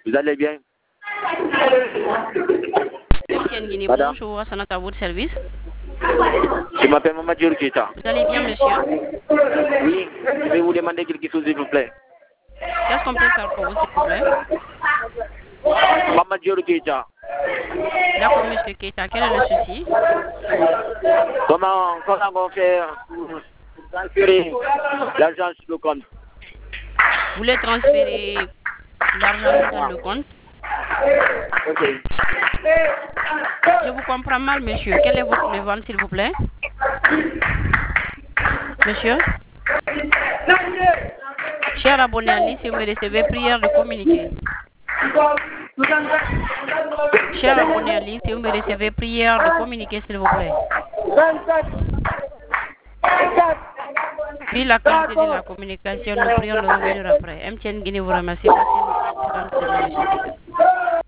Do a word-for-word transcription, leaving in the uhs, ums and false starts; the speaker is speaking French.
Vous allez bien? M T N Guinée, bonjour, ça à votre service. Je m'appelle Mamadou Keita. Vous allez bien, monsieur? Oui, je vais vous demander quelque chose, s'il vous plaît. Qu'est-ce qu'on peut faire pour vous, s'il vous plaît? Mamadou Keita. D'accord, monsieur Keita, quel est le souci? Comment, comment on fait pour transférer l'argent sur le compte? Vous voulez transférer l'argent dans le compte? Ok. Je vous comprends mal, monsieur. Quel est votre demande, s'il vous plaît? Monsieur? Cher abonné à ligne, si vous me recevez, prière de communiquer. Cher abonné à ligne, si vous me recevez, prière de communiquer, s'il vous plaît. Puis la qualité de la communication, nous prions le revenir après. M T N Guinée vous remercie. Passez une excellente semaine, monsieur.